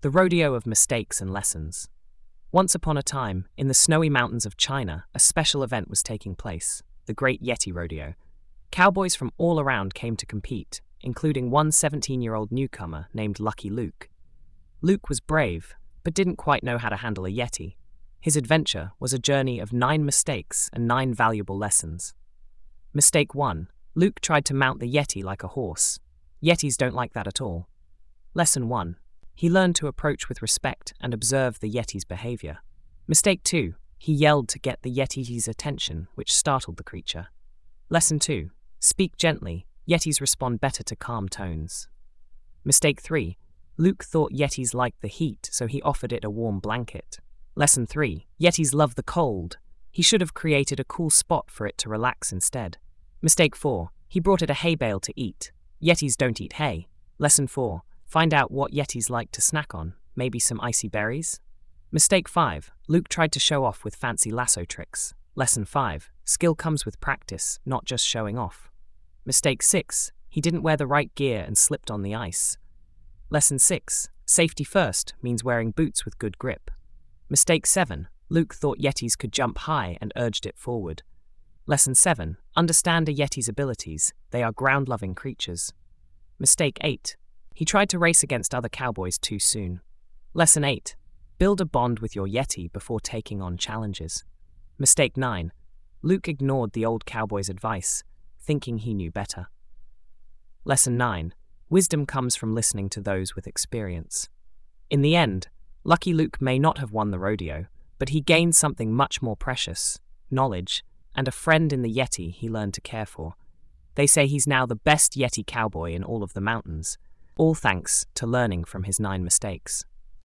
The Rodeo of Mistakes and Lessons. Once upon a time, in the snowy mountains of China, a special event was taking place, the Great Yeti Rodeo. Cowboys from all around came to compete, including one 17-year-old newcomer named Lucky Luke. Luke was brave, but didn't quite know how to handle a Yeti. His adventure was a journey of 9 mistakes and 9 valuable lessons. Mistake 1. Luke tried to mount the Yeti like a horse. Yetis don't like that at all. Lesson 1. He learned to approach with respect and observe the Yeti's behavior. Mistake 2. He yelled to get the Yeti's attention, which startled the creature. Lesson 2. Speak gently. Yetis respond better to calm tones. Mistake 3. Luke thought Yetis liked the heat, so he offered it a warm blanket. Lesson 3. Yetis love the cold. He should have created a cool spot for it to relax instead. Mistake 4. He brought it a hay bale to eat. Yetis don't eat hay. Lesson 4. Find out what Yetis like to snack on. Maybe some icy berries? Mistake 5. Luke tried to show off with fancy lasso tricks. Lesson 5. Skill comes with practice, not just showing off. Mistake 6. He didn't wear the right gear and slipped on the ice. Lesson 6. Safety first means wearing boots with good grip. Mistake 7. Luke thought Yetis could jump high and urged it forward. Lesson 7. Understand a Yeti's abilities. They are ground-loving creatures. Mistake 8. He tried to race against other cowboys too soon. Lesson 8. Build a bond with your Yeti before taking on challenges. Mistake 9. Luke ignored the old cowboy's advice, thinking he knew better. Lesson 9. Wisdom comes from listening to those with experience. In the end, Lucky Luke may not have won the rodeo, but he gained something much more precious: knowledge, and a friend in the Yeti he learned to care for. They say he's now the best Yeti cowboy in all of the mountains, all thanks to learning from his 9 mistakes.